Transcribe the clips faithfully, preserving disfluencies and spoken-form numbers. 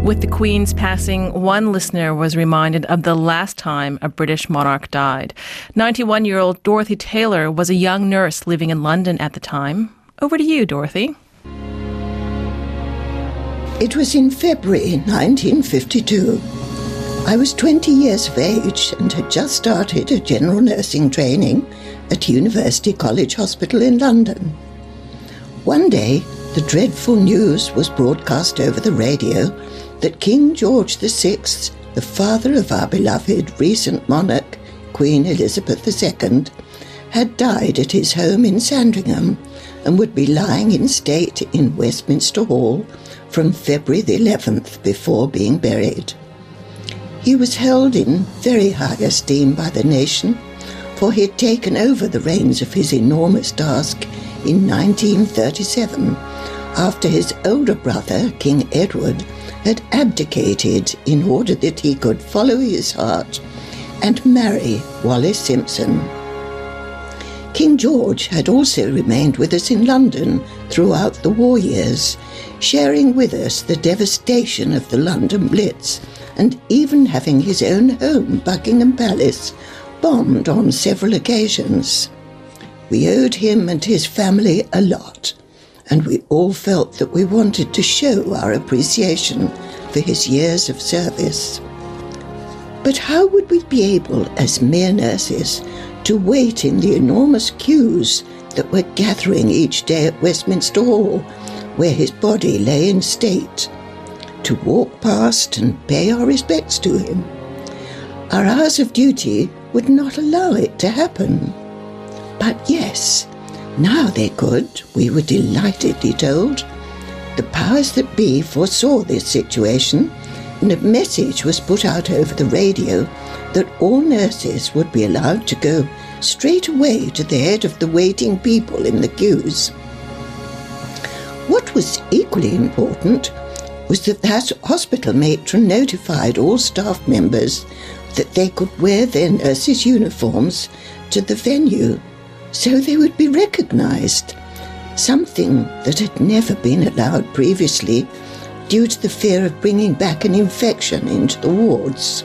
With the Queen's passing, one listener was reminded of the last time a British monarch died. ninety-one-year-old Dorothy Taylor was a young nurse living in London at the time. Over to you, Dorothy. It was in February nineteen fifty-two. I was twenty years of age and had just started a general nursing training at University College Hospital in London. One day, the dreadful news was broadcast over the radio that King George the Sixth, the father of our beloved recent monarch, Queen Elizabeth the Second, had died at his home in Sandringham and would be lying in state in Westminster Hall from February the eleventh before being buried. He was held in very high esteem by the nation, for he had taken over the reins of his enormous task in nineteen thirty-seven, after his older brother, King Edward, had abdicated in order that he could follow his heart and marry Wallis Simpson. King George had also remained with us in London throughout the war years, sharing with us the devastation of the London Blitz, and even having his own home, Buckingham Palace, bombed on several occasions. We owed him and his family a lot, and we all felt that we wanted to show our appreciation for his years of service. But how would we be able, as mere nurses, to wait in the enormous queues that were gathering each day at Westminster Hall, where his body lay in state, to walk past and pay our respects to him? Our hours of duty would not allow it to happen. But yes, now they could, we were delightedly told. The powers that be foresaw this situation, and a message was put out over the radio that all nurses would be allowed to go straight away to the head of the waiting people in the queues. What was equally important was that that hospital matron notified all staff members that they could wear their nurses' uniforms to the venue, so they would be recognised, something that had never been allowed previously due to the fear of bringing back an infection into the wards.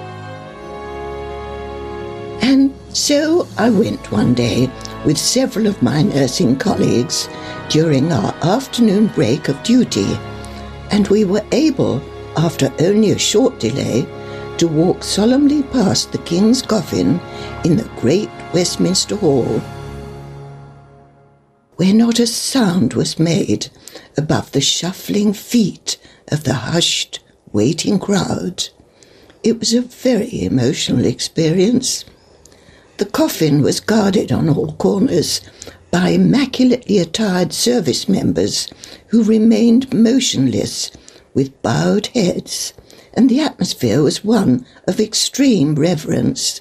And so I went one day with several of my nursing colleagues during our afternoon break of duty, and we were able, after only a short delay, to walk solemnly past the King's coffin in the great Westminster Hall, where not a sound was made above the shuffling feet of the hushed, waiting crowd. It was a very emotional experience. The coffin was guarded on all corners by immaculately attired service members who remained motionless with bowed heads, and the atmosphere was one of extreme reverence.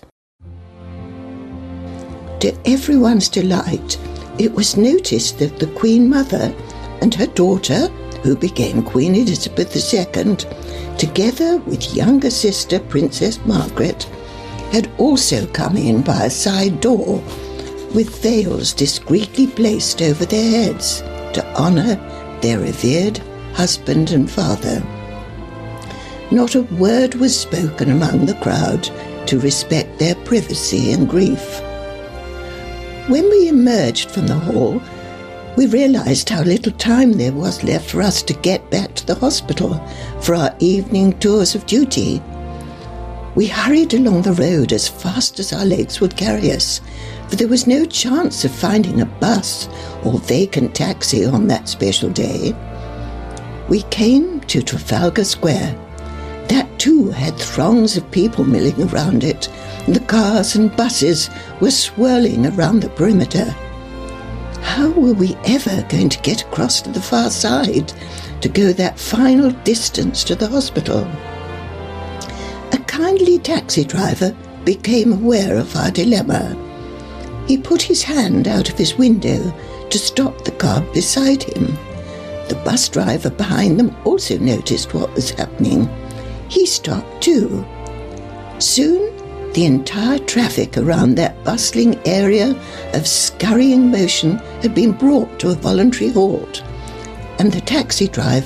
To everyone's delight, it was noticed that the Queen Mother and her daughter, who became Queen Elizabeth the Second, together with younger sister Princess Margaret, had also come in by a side door, with veils discreetly placed over their heads to honour their revered husband and father. Not a word was spoken among the crowd to respect their privacy and grief. When we emerged from the hall, we realised how little time there was left for us to get back to the hospital for our evening tours of duty. We hurried along the road as fast as our legs would carry us, for there was no chance of finding a bus or vacant taxi on that special day. We came to Trafalgar Square. That too had throngs of people milling around it. The cars and buses were swirling around the perimeter. How were we ever going to get across to the far side to go that final distance to the hospital? A kindly taxi driver became aware of our dilemma. He put his hand out of his window to stop the car beside him. The bus driver behind them also noticed what was happening. He stopped too. Soon, the entire traffic around that bustling area of scurrying motion had been brought to a voluntary halt, and the taxi driver,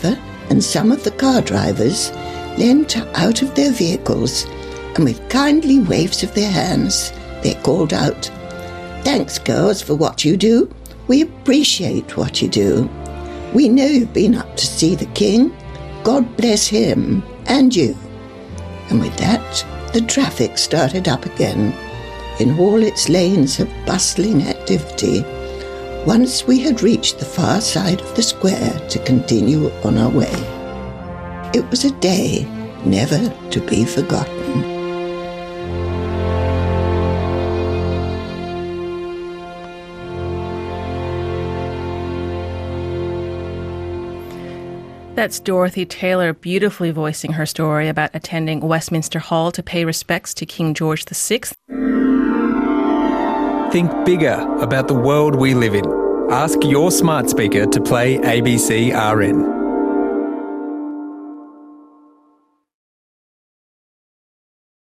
and some of the car drivers leant out of their vehicles, and with kindly waves of their hands, they called out, "Thanks, girls, for what you do. We appreciate what you do. We know you've been up to see the King. God bless him and you." And with that, the traffic started up again, in all its lanes of bustling activity, once we had reached the far side of the square to continue on our way. It was a day never to be forgotten. That's Dorothy Taylor beautifully voicing her story about attending Westminster Hall to pay respects to King George the Sixth. Think bigger about the world we live in. Ask your smart speaker to play A B C R N.